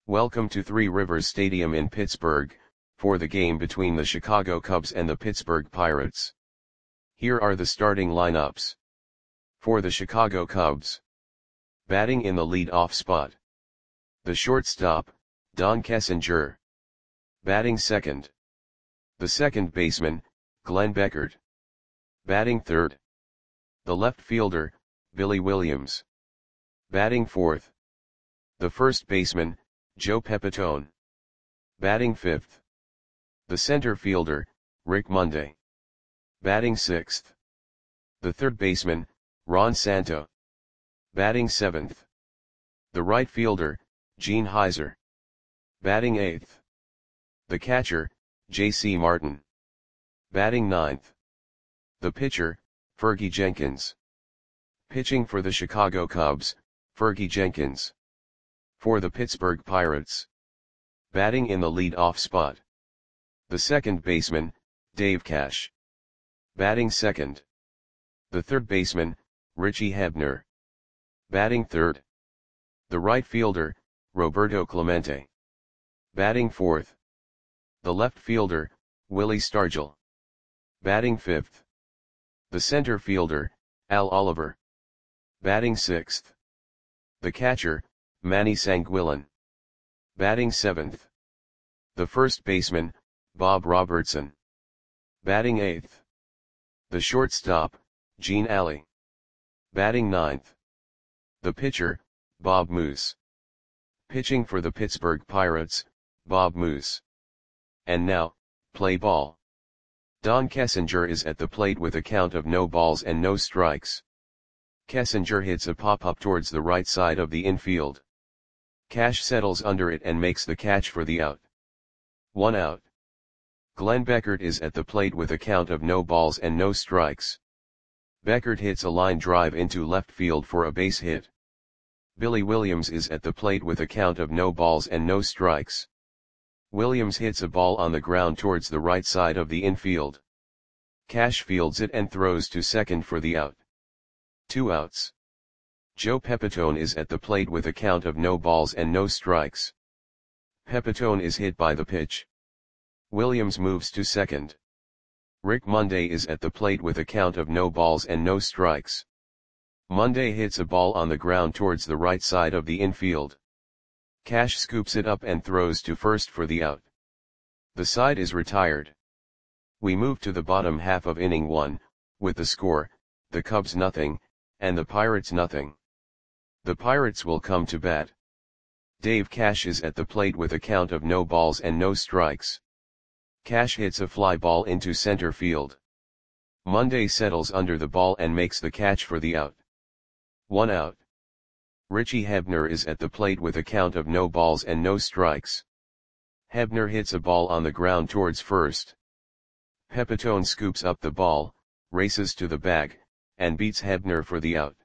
Welcome to Three Rivers Stadium in Pittsburgh, for the game between the Chicago Cubs and the Pittsburgh Pirates. Here are the starting lineups. For the Chicago Cubs. Batting in the lead-off spot. The shortstop, Don Kessinger. Batting second. The second baseman, Glenn Beckert. Batting third. The left fielder, Billy Williams. Batting fourth. The first baseman, Joe Pepitone. Batting fifth. The center fielder, Rick Monday. Batting sixth. The third baseman, Ron Santo. Batting seventh. The right fielder, Gene Heiser. Batting eighth. The catcher, J.C. Martin. Batting ninth. The pitcher, Fergie Jenkins. Pitching for the Chicago Cubs, Fergie Jenkins. For the Pittsburgh Pirates. Batting in the lead-off spot. The second baseman, Dave Cash. Batting second. The third baseman, Richie Hebner. Batting third. The right fielder, Roberto Clemente. Batting fourth. The left fielder, Willie Stargell. Batting fifth. The center fielder, Al Oliver. Batting sixth. The catcher, Manny Sanguillen. Batting seventh. The first baseman, Bob Robertson. Batting eighth. The shortstop, Gene Alley. Batting ninth. The pitcher, Bob Moose. Pitching for the Pittsburgh Pirates, Bob Moose. And now, play ball. Don Kessinger is at the plate with a count of no balls and no strikes. Kessinger hits a pop-up towards the right side of the infield. Cash settles under it and makes the catch for the out. 1 out. Glenn Beckert is at the plate with a count of no balls and no strikes. Beckert hits a line drive into left field for a base hit. Billy Williams is at the plate with a count of no balls and no strikes. Williams hits a ball on the ground towards the right side of the infield. Cash fields it and throws to second for the out. 2 outs. Joe Pepitone is at the plate with a count of no balls and no strikes. Pepitone is hit by the pitch. Williams moves to second. Rick Monday is at the plate with a count of no balls and no strikes. Monday hits a ball on the ground towards the right side of the infield. Cash scoops it up and throws to first for the out. The side is retired. We move to the bottom half of inning 1, with the score, the Cubs nothing, and the Pirates nothing. The Pirates will come to bat. Dave Cash is at the plate with a count of no balls and no strikes. Cash hits a fly ball into center field. Monday settles under the ball and makes the catch for the out. 1 out. Richie Hebner is at the plate with a count of no balls and no strikes. Hebner hits a ball on the ground towards first. Pepitone scoops up the ball, races to the bag, and beats Hebner for the out.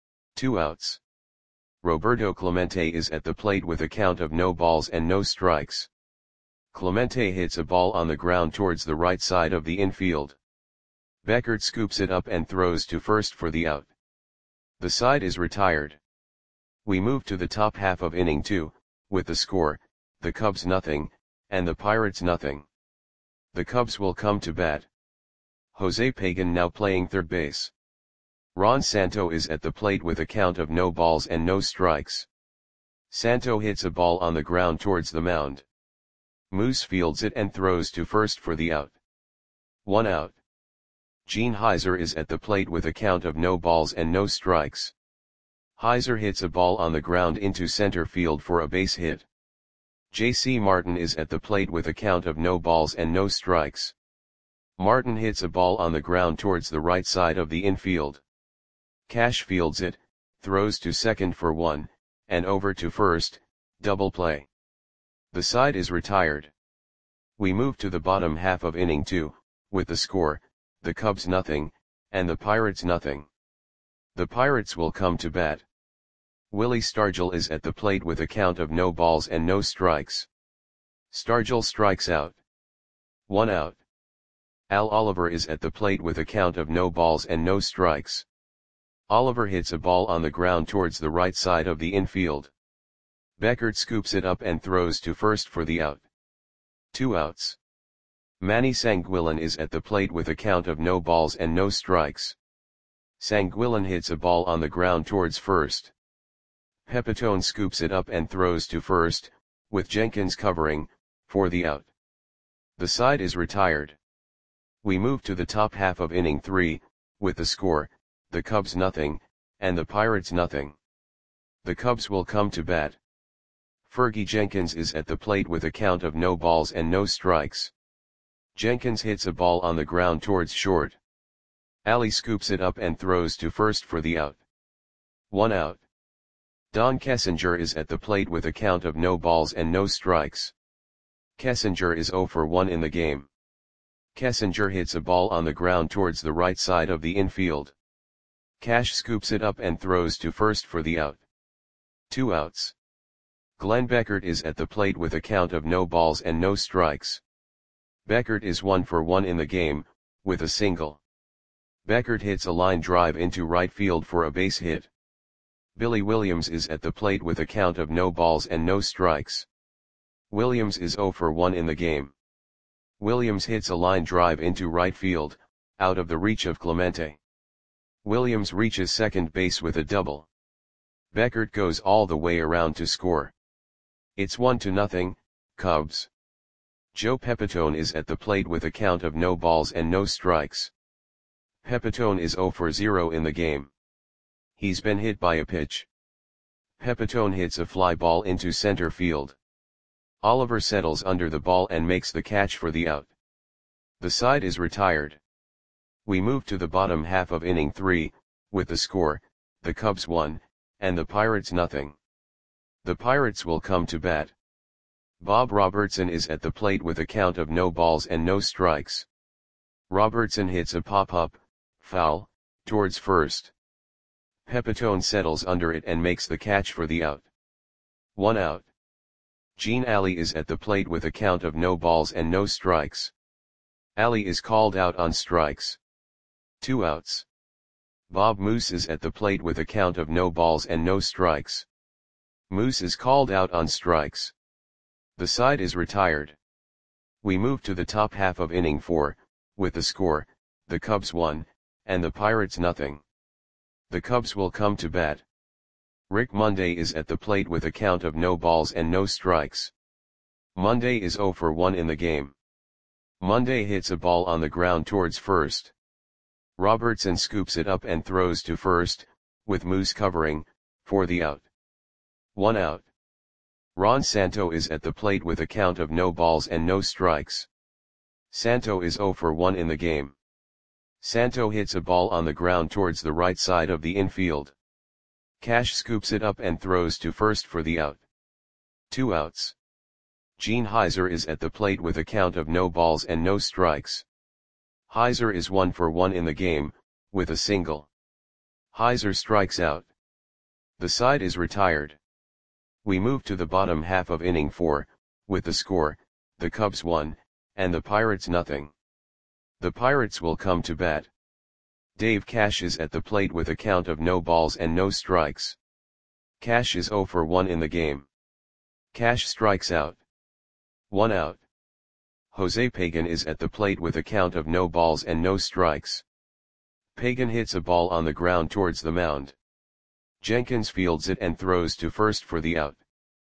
2 outs. Roberto Clemente is at the plate with a count of no balls and no strikes. Clemente hits a ball on the ground towards the right side of the infield. Beckert scoops it up and throws to first for the out. The side is retired. We move to the top half of inning 2, with the score, the Cubs nothing, and the Pirates nothing. The Cubs will come to bat. Jose Pagan now playing third base. Ron Santo is at the plate with a count of no balls and no strikes. Santo hits a ball on the ground towards the mound. Moose fields it and throws to first for the out. 1 out. Gene Heiser is at the plate with a count of no balls and no strikes. Heiser hits a ball on the ground into center field for a base hit. J.C. Martin is at the plate with a count of no balls and no strikes. Martin hits a ball on the ground towards the right side of the infield. Cash fields it, throws to second for 1, and over to first, double play. The side is retired. We move to the bottom half of inning 2, with the score, the Cubs nothing, and the Pirates nothing. The Pirates will come to bat. Willie Stargell is at the plate with a count of no balls and no strikes. Stargell strikes out. 1 out. Al Oliver is at the plate with a count of no balls and no strikes. Oliver hits a ball on the ground towards the right side of the infield. Beckert scoops it up and throws to first for the out. 2 outs. Manny Sanguillen is at the plate with a count of no balls and no strikes. Sanguillen hits a ball on the ground towards first. Pepitone scoops it up and throws to first, with Jenkins covering, for the out. The side is retired. We move to the top half of inning 3, with the score, the Cubs nothing, and the Pirates nothing. The Cubs will come to bat. Fergie Jenkins is at the plate with a count of no balls and no strikes. Jenkins hits a ball on the ground towards short. Ali scoops it up and throws to first for the out. 1 out. Don Kessinger is at the plate with a count of no balls and no strikes. Kessinger is 0 for 1 in the game. Kessinger hits a ball on the ground towards the right side of the infield. Cash scoops it up and throws to first for the out. 2 outs. Glenn Beckert is at the plate with a count of no balls and no strikes. Beckert is 1 for 1 in the game, with a single. Beckert hits a line drive into right field for a base hit. Billy Williams is at the plate with a count of no balls and no strikes. Williams is 0 for 1 in the game. Williams hits a line drive into right field, out of the reach of Clemente. Williams reaches second base with a double. Beckert goes all the way around to score. It's 1-0, Cubs. Joe Pepitone is at the plate with a count of no balls and no strikes. Pepitone is 0 for 0 in the game. He's been hit by a pitch. Pepitone hits a fly ball into center field. Oliver settles under the ball and makes the catch for the out. The side is retired. We move to the bottom half of inning 3, with the score, the Cubs 1, and the Pirates nothing. The Pirates will come to bat. Bob Robertson is at the plate with a count of no balls and no strikes. Robertson hits a pop-up, foul, towards first. Pepitone settles under it and makes the catch for the out. 1 out. Gene Ali is at the plate with a count of no balls and no strikes. Ali is called out on strikes. 2 outs. Bob Moose is at the plate with a count of no balls and no strikes. Moose is called out on strikes. The side is retired. We move to the top half of inning 4, with the score, the Cubs 1, and the Pirates nothing. The Cubs will come to bat. Rick Monday is at the plate with a count of no balls and no strikes. Monday is 0 for 1 in the game. Monday hits a ball on the ground towards first. Robertson scoops it up and throws to first, with Moose covering, for the out. 1 out. Ron Santo is at the plate with a count of no balls and no strikes. Santo is 0 for 1 in the game. Santo hits a ball on the ground towards the right side of the infield. Cash scoops it up and throws to first for the out. 2 outs. Gene Heiser is at the plate with a count of no balls and no strikes. Heiser is 1 for 1 in the game, with a single. Heiser strikes out. The side is retired. We move to the bottom half of inning 4, with the score, the Cubs 1, and the Pirates nothing. The Pirates will come to bat. Dave Cash is at the plate with a count of no balls and no strikes. Cash is 0 for 1 in the game. Cash strikes out. 1 out. Jose Pagan is at the plate with a count of no balls and no strikes. Pagan hits a ball on the ground towards the mound. Jenkins fields it and throws to first for the out.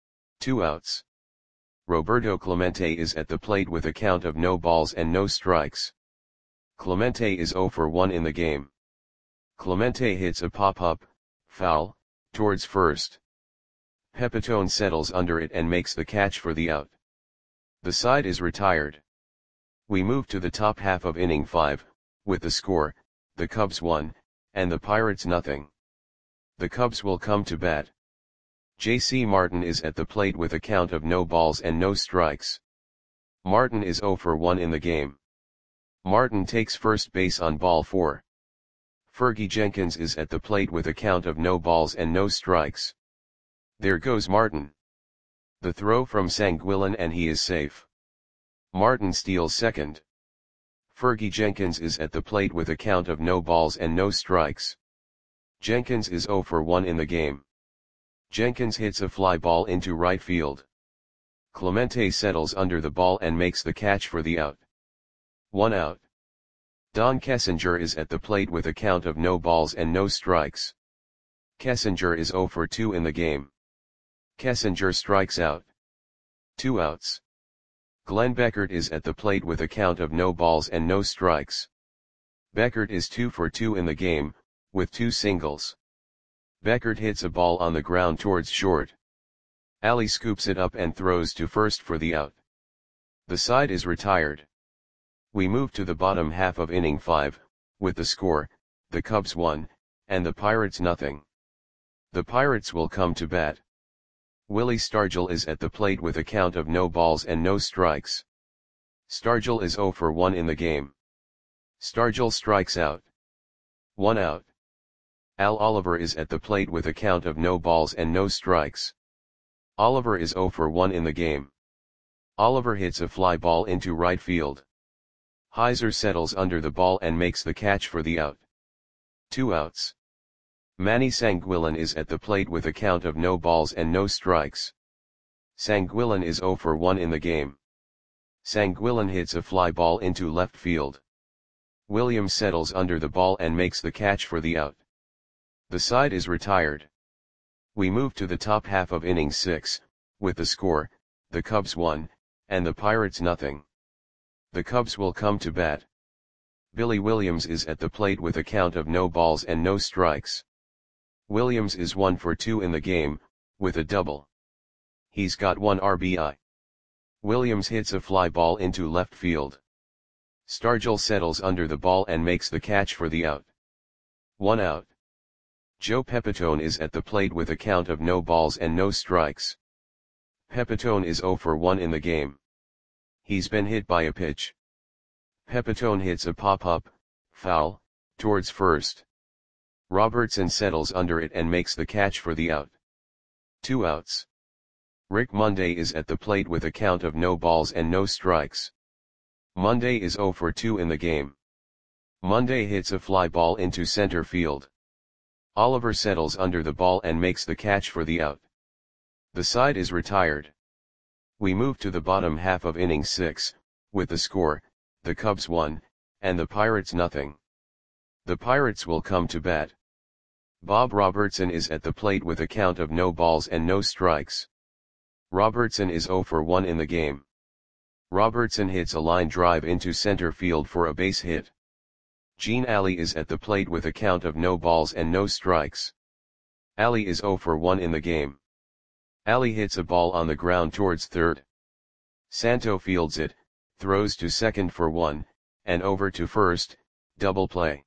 2 outs. Roberto Clemente is at the plate with a count of no balls and no strikes. Clemente is 0 for 1 in the game. Clemente hits a pop-up, foul, towards first. Pepitone settles under it and makes the catch for the out. The side is retired. We move to the top half of inning 5, with the score, the Cubs 1, and the Pirates nothing. The Cubs will come to bat. J.C. Martin is at the plate with a count of no balls and no strikes. Martin is 0 for 1 in the game. Martin takes first base on ball 4. Fergie Jenkins is at the plate with a count of no balls and no strikes. There goes Martin. The throw from Sanguillen and he is safe. Martin steals second. Fergie Jenkins is at the plate with a count of no balls and no strikes. Jenkins is 0 for 1 in the game. Jenkins hits a fly ball into right field. Clemente settles under the ball and makes the catch for the out. 1 out. Don Kessinger is at the plate with a count of no balls and no strikes. Kessinger is 0 for 2 in the game. Kessinger strikes out. 2 outs. Glenn Beckert is at the plate with a count of no balls and no strikes. Beckert is 2 for 2 in the game, with 2 singles. Beckert hits a ball on the ground towards short. Ali scoops it up and throws to first for the out. The side is retired. We move to the bottom half of inning 5, with the score, the Cubs 1, and the Pirates nothing. The Pirates will come to bat. Willie Stargell is at the plate with a count of no balls and no strikes. Stargell is 0 for 1 in the game. Stargell strikes out. 1 out. Al Oliver is at the plate with a count of no balls and no strikes. Oliver is 0 for 1 in the game. Oliver hits a fly ball into right field. Heiser settles under the ball and makes the catch for the out. 2 outs. Manny Sanguillen is at the plate with a count of no balls and no strikes. Sanguillen is 0 for 1 in the game. Sanguillen hits a fly ball into left field. Williams settles under the ball and makes the catch for the out. The side is retired. We move to the top half of inning 6, with the score, the Cubs 1, and the Pirates nothing. The Cubs will come to bat. Billy Williams is at the plate with a count of no balls and no strikes. Williams is 1 for 2 in the game, with a double. He's got 1 RBI. Williams hits a fly ball into left field. Stargell settles under the ball and makes the catch for the out. 1 out. Joe Pepitone is at the plate with a count of no balls and no strikes. Pepitone is 0 for 1 in the game. He's been hit by a pitch. Pepitone hits a pop-up, foul, towards first. Robertson settles under it and makes the catch for the out. 2 outs. Rick Monday is at the plate with a count of no balls and no strikes. Monday is 0 for 2 in the game. Monday hits a fly ball into center field. Oliver settles under the ball and makes the catch for the out. The side is retired. We move to the bottom half of inning 6, with the score, the Cubs 1, and the Pirates nothing. The Pirates will come to bat. Bob Robertson is at the plate with a count of no balls and no strikes. Robertson is 0 for 1 in the game. Robertson hits a line drive into center field for a base hit. Gene Alley is at the plate with a count of no balls and no strikes. Alley is 0 for 1 in the game. Alley hits a ball on the ground towards third. Santo fields it, throws to second for 1, and over to first, double play.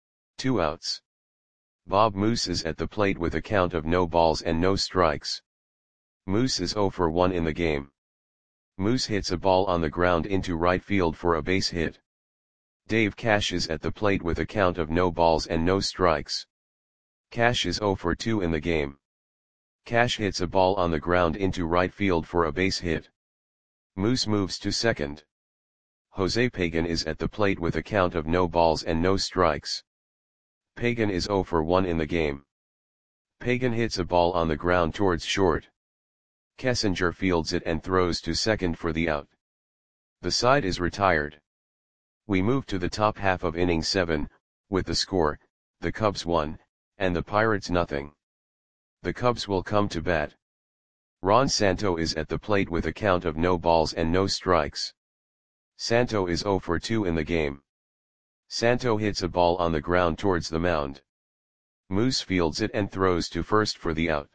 2 outs. Bob Moose is at the plate with a count of no balls and no strikes. Moose is 0 for 1 in the game. Moose hits a ball on the ground into right field for a base hit. Dave Cash is at the plate with a count of no balls and no strikes. Cash is 0 for 2 in the game. Cash hits a ball on the ground into right field for a base hit. Moose moves to second. Jose Pagan is at the plate with a count of no balls and no strikes. Pagan is 0 for 1 in the game. Pagan hits a ball on the ground towards short. Kessinger fields it and throws to second for the out. The side is retired. We move to the top half of inning 7, with the score, the Cubs 1, and the Pirates nothing. The Cubs will come to bat. Ron Santo is at the plate with a count of no balls and no strikes. Santo is 0 for 2 in the game. Santo hits a ball on the ground towards the mound. Moose fields it and throws to first for the out.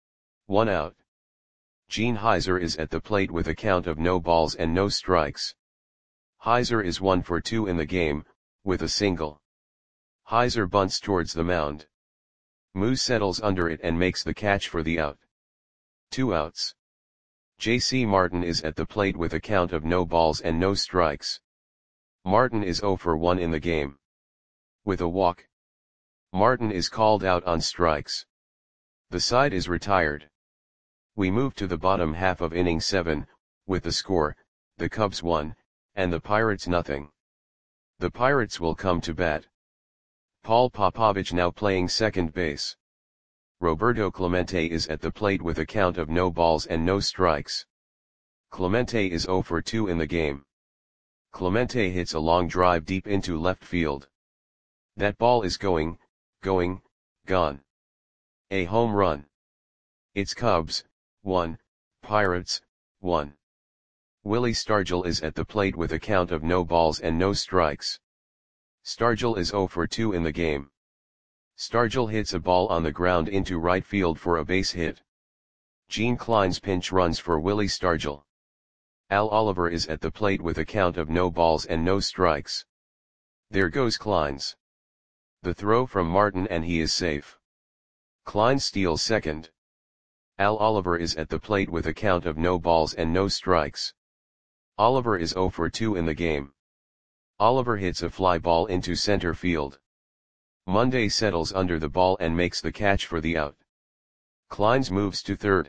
1 out. Gene Heiser is at the plate with a count of no balls and no strikes. Heiser is 1 for 2 in the game, with a single. Heiser bunts towards the mound. Moose settles under it and makes the catch for the out. 2 outs. J.C. Martin is at the plate with a count of no balls and no strikes. Martin is 0 for 1 in the game. With a walk. Martin is called out on strikes. The side is retired. We move to the bottom half of inning 7, with the score, the Cubs 1, and the Pirates nothing. The Pirates will come to bat. Paul Popovich now playing second base. Roberto Clemente is at the plate with a count of no balls and no strikes. Clemente is 0 for 2 in the game. Clemente hits a long drive deep into left field. That ball is going, gone. A home run. It's Cubs, 1, Pirates, 1. Willie Stargell is at the plate with a count of no balls and no strikes. Stargell is 0 for 2 in the game. Stargell hits a ball on the ground into right field for a base hit. Gene Clines pinch runs for Willie Stargell. Al Oliver is at the plate with a count of no balls and no strikes. There goes Clines. The throw from Martin and he is safe. Clines steals second. Al Oliver is at the plate with a count of no balls and no strikes. Oliver is 0 for 2 in the game. Oliver hits a fly ball into center field. Monday settles under the ball and makes the catch for the out. Clines moves to third.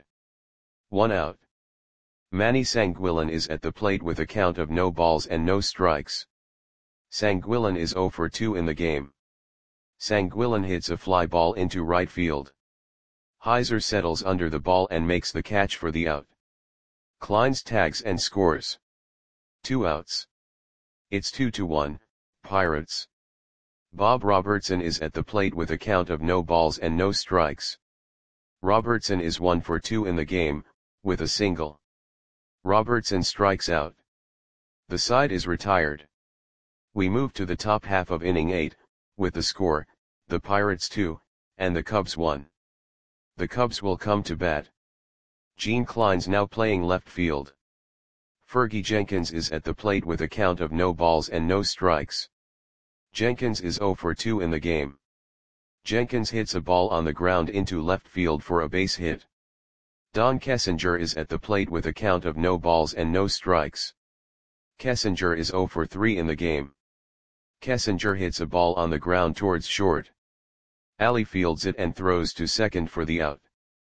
1 out. Manny Sanguillen is at the plate with a count of no balls and no strikes. Sanguillen is 0 for 2 in the game. Sanguillen hits a fly ball into right field. Heiser settles under the ball and makes the catch for the out. Clines tags and scores. 2 outs. It's 2-1, Pirates. Bob Robertson is at the plate with a count of no balls and no strikes. Robertson is 1 for 2 in the game, with a single. Robertson strikes out. The side is retired. We move to the top half of inning 8, with the score, the Pirates 2, and the Cubs 1. The Cubs will come to bat. Gene Clines now playing left field. Fergie Jenkins is at the plate with a count of no balls and no strikes. Jenkins is 0 for 2 in the game. Jenkins hits a ball on the ground into left field for a base hit. Don Kessinger is at the plate with a count of no balls and no strikes. Kessinger is 0 for 3 in the game. Kessinger hits a ball on the ground towards short. Ali fields it and throws to second for the out.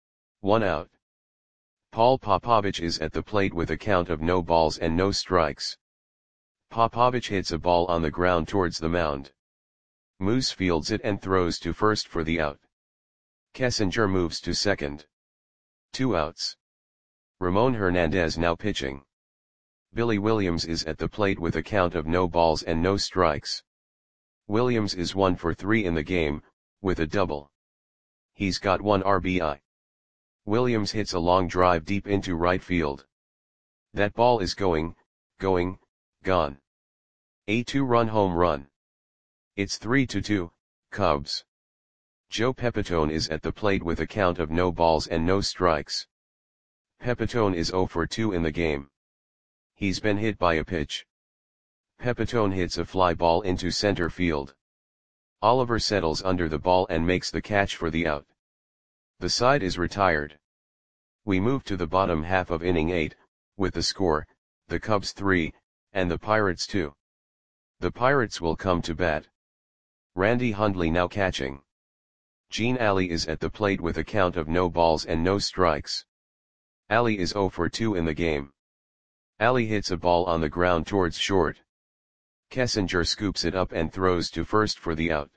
1 out. Paul Popovich is at the plate with a count of no balls and no strikes. Popovich hits a ball on the ground towards the mound. Moose fields it and throws to first for the out. Kessinger moves to second. 2 outs. Ramon Hernandez now pitching. Billy Williams is at the plate with a count of no balls and no strikes. Williams is 1 for 3 in the game, with a double. He's got 1 RBI. Williams hits a long drive deep into right field. That ball is going, gone. A 2-run home run. It's 3-2, Cubs. Joe Pepitone is at the plate with a count of no balls and no strikes. Pepitone is 0 for 2 in the game. He's been hit by a pitch. Pepitone hits a fly ball into center field. Oliver settles under the ball and makes the catch for the out. The side is retired. We move to the bottom half of inning 8, with the score, the Cubs 3, and the Pirates 2. The Pirates will come to bat. Randy Hundley now catching. Gene Alley is at the plate with a count of no balls and no strikes. Alley is 0 for 2 in the game. Alley hits a ball on the ground towards short. Kessinger scoops it up and throws to first for the out.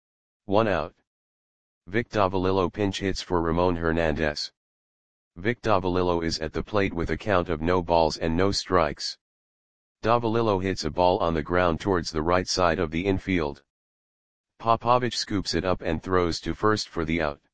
1 out. Vic Davalillo pinch hits for Ramon Hernandez. Vic Davalillo is at the plate with a count of no balls and no strikes. Davalillo hits a ball on the ground towards the right side of the infield. Popovich scoops it up and throws to first for the out.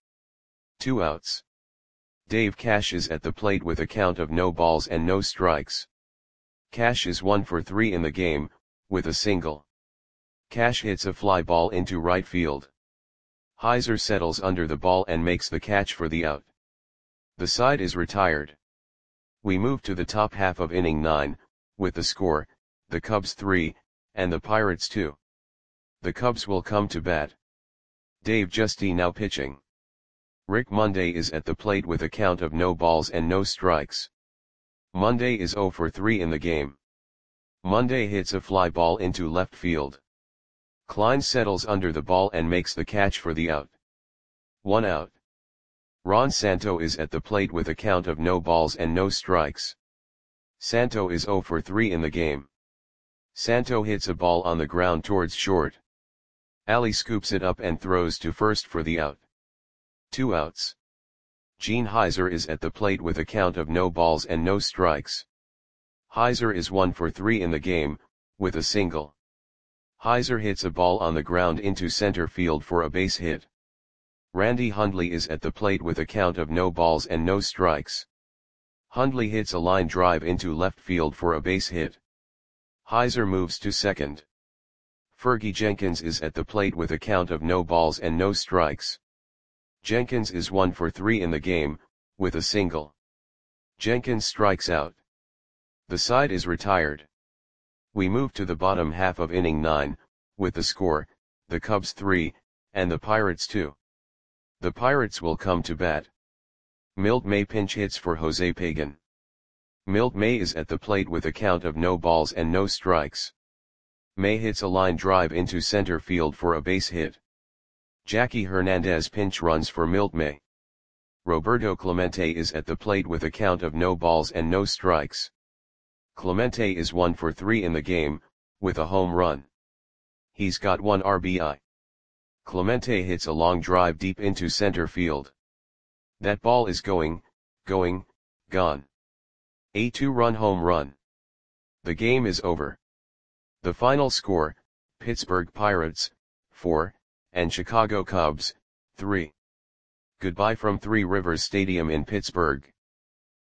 2 outs. Dave Cash is at the plate with a count of no balls and no strikes. Cash is 1 for 3 in the game, with a single. Cash hits a fly ball into right field. Heiser settles under the ball and makes the catch for the out. The side is retired. We move to the top half of inning 9, with the score, the Cubs 3, and the Pirates 2. The Cubs will come to bat. Dave Giusti now pitching. Rick Monday is at the plate with a count of no balls and no strikes. Monday is 0 for 3 in the game. Monday hits a fly ball into left field. Clines settles under the ball and makes the catch for the out. 1 out. Ron Santo is at the plate with a count of no balls and no strikes. Santo is 0 for 3 in the game. Santo hits a ball on the ground towards short. Ali scoops it up and throws to first for the out. 2 outs. Gene Heiser is at the plate with a count of no balls and no strikes. Heiser is 1 for 3 in the game, with a single. Heiser hits a ball on the ground into center field for a base hit. Randy Hundley is at the plate with a count of no balls and no strikes. Hundley hits a line drive into left field for a base hit. Heiser moves to second. Fergie Jenkins is at the plate with a count of no balls and no strikes. Jenkins is 1 for 3 in the game, with a single. Jenkins strikes out. The side is retired. We move to the bottom half of inning 9, with the score, the Cubs 3, and the Pirates 2. The Pirates will come to bat. Milt May pinch hits for Jose Pagan. Milt May is at the plate with a count of no balls and no strikes. May hits a line drive into center field for a base hit. Jackie Hernandez pinch runs for Milt May. Roberto Clemente is at the plate with a count of no balls and no strikes. Clemente is 1 for 3 in the game, with a home run. He's got 1 RBI. Clemente hits a long drive deep into center field. That ball is going, gone. A 2-run home run. The game is over. The final score, Pittsburgh Pirates, 4, and Chicago Cubs, 3. Goodbye from Three Rivers Stadium in Pittsburgh.